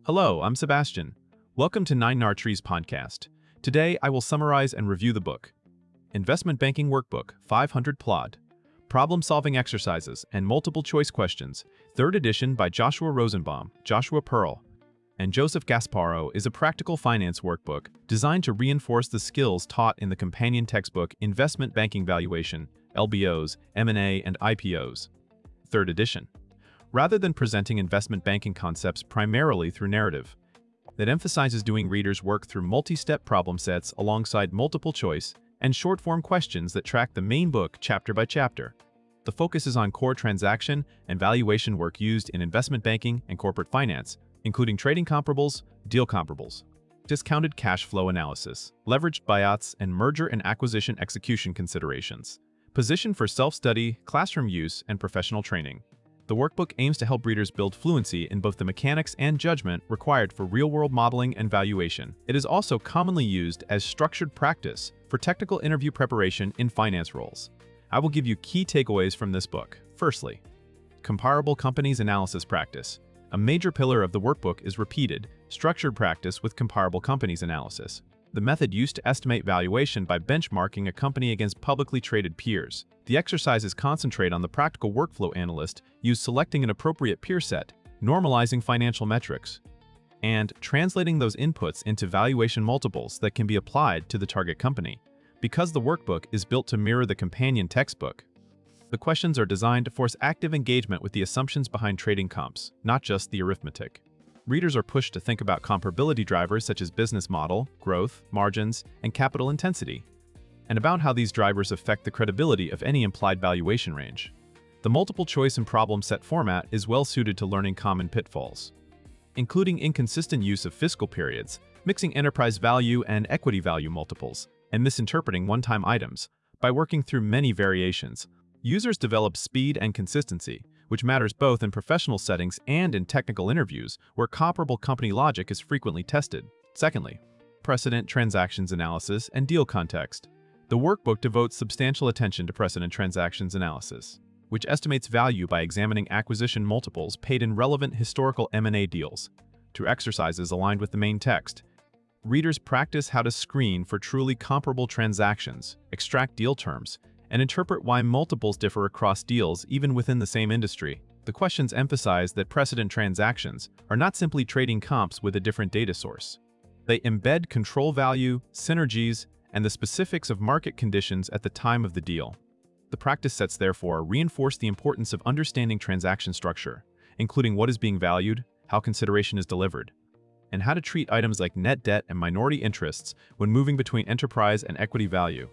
Hello, I'm Sebastian. Welcome to Nine Trees podcast. Today, I will summarize and review the book, Investment Banking Workbook 500 Plod, Problem-Solving Exercises and Multiple Choice Questions, 3rd edition by Joshua Rosenbaum, Joshua Pearl, and Joseph Gasparo is a practical finance workbook designed to reinforce the skills taught in the companion textbook Investment Banking Valuation, LBOs, M&A, and IPOs, 3rd edition. Rather than presenting investment banking concepts primarily through narrative, that emphasizes doing readers' work through multi-step problem sets alongside multiple choice and short-form questions that track the main book chapter by chapter. The focus is on core transaction and valuation work used in investment banking and corporate finance, including trading comparables, deal comparables, discounted cash flow analysis, leveraged buyouts, and merger and acquisition execution considerations. Positioned for self-study, classroom use, and professional training, the workbook aims to help readers build fluency in both the mechanics and judgment required for real-world modeling and valuation. It is also commonly used as structured practice for technical interview preparation in finance roles. I will give you key takeaways from this book. Firstly, comparable companies analysis practice. A major pillar of the workbook is repeated, structured practice with comparable companies analysis, the method used to estimate valuation by benchmarking a company against publicly traded peers. The exercises concentrate on the practical workflow analyst use selecting an appropriate peer set, normalizing financial metrics, and translating those inputs into valuation multiples that can be applied to the target company. Because the workbook is built to mirror the companion textbook, the questions are designed to force active engagement with the assumptions behind trading comps, not just the arithmetic. Readers are pushed to think about comparability drivers such as business model, growth, margins, and capital intensity, and about how these drivers affect the credibility of any implied valuation range. The multiple choice and problem set format is well suited to learning common pitfalls, including inconsistent use of fiscal periods, mixing enterprise value and equity value multiples, and misinterpreting one-time items. By working through many variations, users develop speed and consistency, which matters both in professional settings and in technical interviews where comparable company logic is frequently tested. Secondly, precedent transactions analysis and deal context. The workbook devotes substantial attention to precedent transactions analysis, which estimates value by examining acquisition multiples paid in relevant historical M&A deals. Through exercises aligned with the main text, readers practice how to screen for truly comparable transactions, extract deal terms, and interpret why multiples differ across deals even within the same industry. The questions emphasize that precedent transactions are not simply trading comps with a different data source. They embed control value, synergies, and the specifics of market conditions at the time of the deal. The practice sets, therefore, reinforce the importance of understanding transaction structure, including what is being valued, how consideration is delivered, and how to treat items like net debt and minority interests when moving between enterprise and equity value.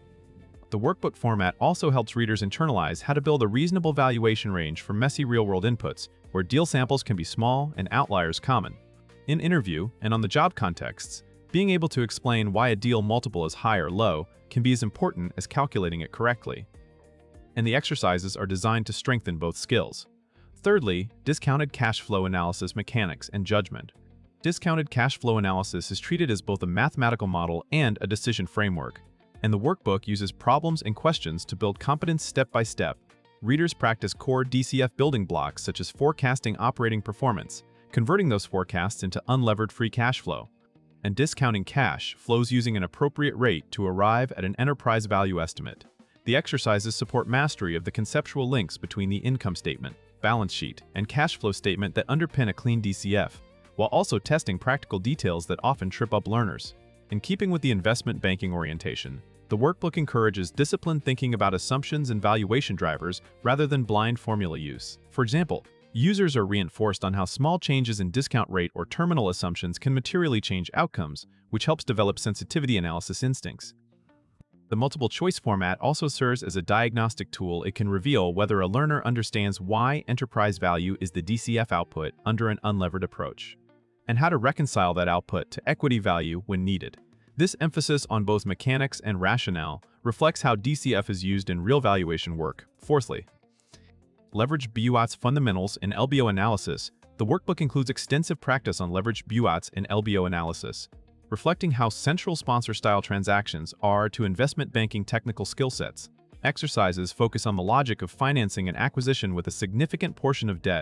The workbook format also helps readers internalize how to build a reasonable valuation range for messy real-world inputs, where deal samples can be small and outliers common. In interview and on the job contexts, being able to explain why a deal multiple is high or low can be as important as calculating it correctly. And the exercises are designed to strengthen both skills. Thirdly, discounted cash flow analysis mechanics and judgment. Discounted cash flow analysis is treated as both a mathematical model and a decision framework, and the workbook uses problems and questions to build competence step by step. Readers practice core DCF building blocks such as forecasting operating performance, converting those forecasts into unlevered free cash flow, and discounting cash flows using an appropriate rate to arrive at an enterprise value estimate. The exercises support mastery of the conceptual links between the income statement, balance sheet, and cash flow statement that underpin a clean DCF, while also testing practical details that often trip up learners. In keeping with the investment banking orientation, the workbook encourages disciplined thinking about assumptions and valuation drivers rather than blind formula use. For example, users are reinforced on how small changes in discount rate or terminal assumptions can materially change outcomes, which helps develop sensitivity analysis instincts. The multiple choice format also serves as a diagnostic tool. It can reveal whether a learner understands why enterprise value is the DCF output under an unlevered approach, and how to reconcile that output to equity value when needed. This emphasis on both mechanics and rationale reflects how DCF is used in real valuation work. Fourthly, leverage buyouts fundamentals in LBO analysis. The workbook includes extensive practice on leverage buyouts in LBO analysis, reflecting how central sponsor-style transactions are to investment banking technical skill sets. Exercises focus on the logic of financing an acquisition with a significant portion of debt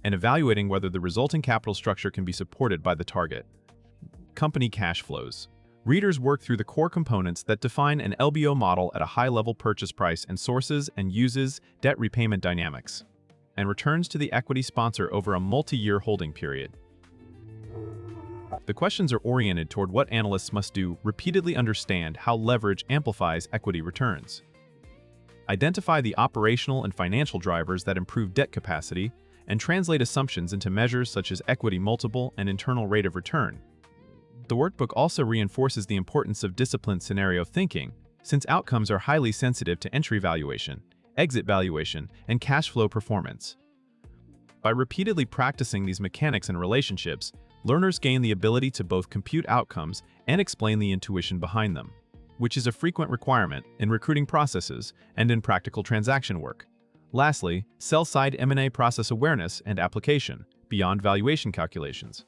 and evaluating whether the resulting capital structure can be supported by the target. Company cash flows. Readers work through the core components that define an LBO model at a high-level purchase price and sources and uses debt repayment dynamics, and returns to the equity sponsor over a multi-year holding period. The questions are oriented toward what analysts must do: repeatedly understand how leverage amplifies equity returns, identify the operational and financial drivers that improve debt capacity, and translate assumptions into measures such as equity multiple and internal rate of return. The workbook also reinforces the importance of disciplined scenario thinking, since outcomes are highly sensitive to entry valuation, exit valuation, and cash flow performance. By repeatedly practicing these mechanics and relationships, learners gain the ability to both compute outcomes and explain the intuition behind them, which is a frequent requirement in recruiting processes and in practical transaction work. Lastly, sell-side M&A process awareness and application, beyond valuation calculations.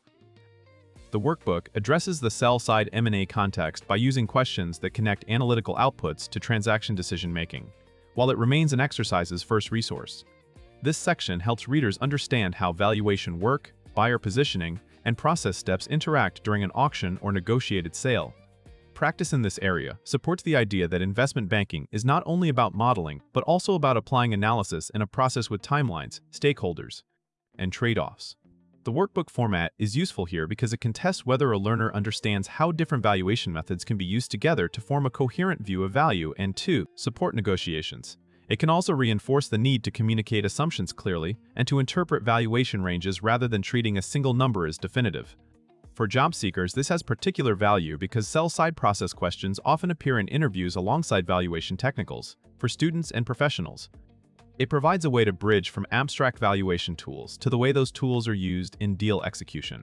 The workbook addresses the sell-side M&A context by using questions that connect analytical outputs to transaction decision-making, while it remains an exercise's first resource. This section helps readers understand how valuation work, buyer positioning, and process steps interact during an auction or negotiated sale. Practice in this area supports the idea that investment banking is not only about modeling, but also about applying analysis in a process with timelines, stakeholders, and trade-offs. The workbook format is useful here because it can test whether a learner understands how different valuation methods can be used together to form a coherent view of value and to support negotiations. It can also reinforce the need to communicate assumptions clearly and to interpret valuation ranges rather than treating a single number as definitive. For job seekers, this has particular value because sell-side process questions often appear in interviews alongside valuation technicals. For students and professionals, it provides a way to bridge from abstract valuation tools to the way those tools are used in deal execution,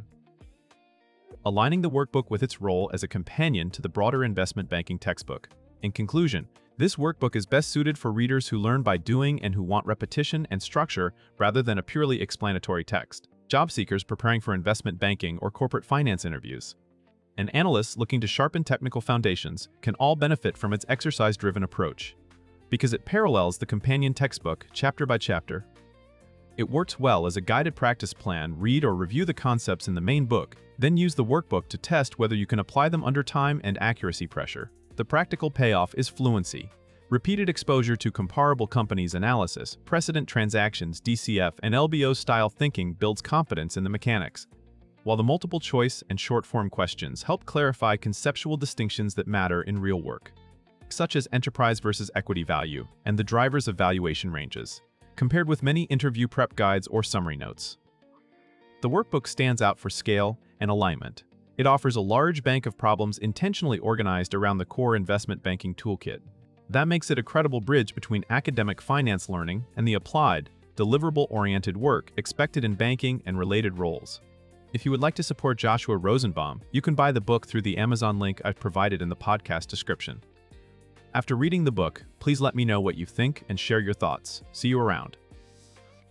aligning the workbook with its role as a companion to the broader investment banking textbook. In conclusion, this workbook is best suited for readers who learn by doing and who want repetition and structure rather than a purely explanatory text, job seekers preparing for investment banking or corporate finance interviews, and analysts looking to sharpen technical foundations can all benefit from its exercise-driven approach, because it parallels the companion textbook chapter by chapter. It works well as a guided practice plan. Read or review the concepts in the main book, then use the workbook to test whether you can apply them under time and accuracy pressure. The practical payoff is fluency. Repeated exposure to comparable companies analysis, precedent transactions, DCF, and LBO-style thinking builds confidence in the mechanics, while the multiple choice and short-form questions help clarify conceptual distinctions that matter in real work, such as enterprise versus equity value and the drivers of valuation ranges, compared with many interview prep guides or summary notes. The workbook stands out for scale and alignment. It offers a large bank of problems intentionally organized around the core investment banking toolkit. That makes it a credible bridge between academic finance learning and the applied, deliverable-oriented work expected in banking and related roles. If you would like to support Joshua Rosenbaum, you can buy the book through the Amazon link I've provided in the podcast description. After reading the book, please let me know what you think and share your thoughts. See you around.